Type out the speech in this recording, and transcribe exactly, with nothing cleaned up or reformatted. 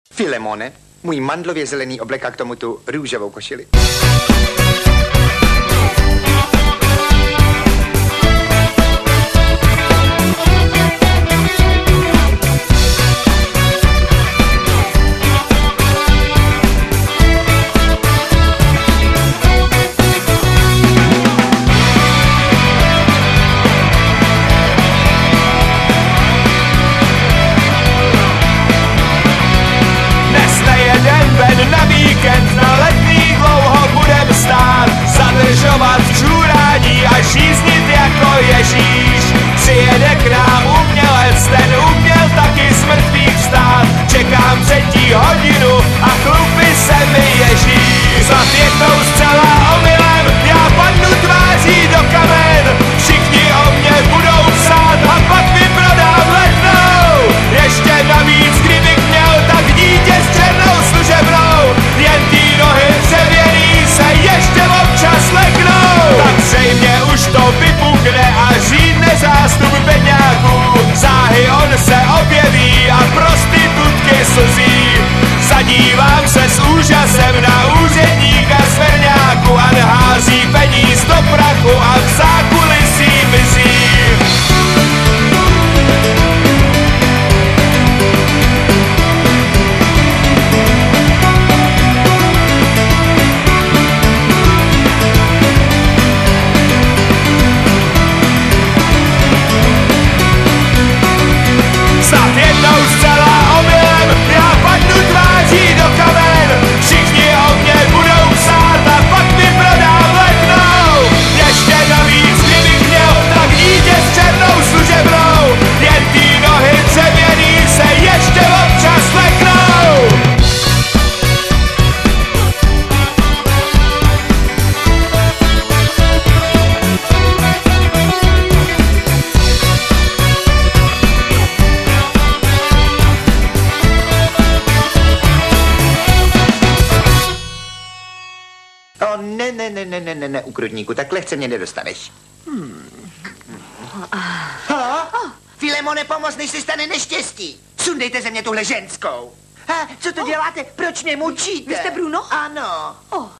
Filemone, můj mandlově zelený oblek a k tomu tu růžovou košili. Na víkend, na letní dlouho budem stát, zadržovat čurání a žíznit jako Ježíš. Přijede k nám umělec, ten uměl taky z mrtvých vstát. Čekám třetí hodinu a chlupy se mi ježí. Snad jednou zcela omylem já padnu tváří do kamen. Všichni o mě budou psát a pak mi prodám letnou. Ještě navíc, kdybych měl tak dítě s černou služebnou. Jen ty nohy dřevěný se ještě občas leknou. Tak zřejmě už to vypukne a řídne zástup bedňáků. Záhy on se objeví a prostitutky slzí. Zadívám se s úžasem na úředníka sverňáku a hází peníz do prachu a v zákulisí mizí. Snad jednou zcela omylem já padnu tváří do kamen. Všichni o mě budou psát a pak mi prodám letnou. Ještě navíc, kdybych měl tak dítě s černou služebnou. Jen ty nohy dřevěný se ještě občas leknou. O, ne, ne, ne, ne, ne, ne, ne, ukrutníku, tak lehce mě nedostaneš. Hmm. Ha? Filemone, pomoz, než se stane neštěstí. Sundejte ze mě tuhle ženskou. Ha, co to děláte? Proč mě mučíte? Vy jste Bruno? Ano. Oh.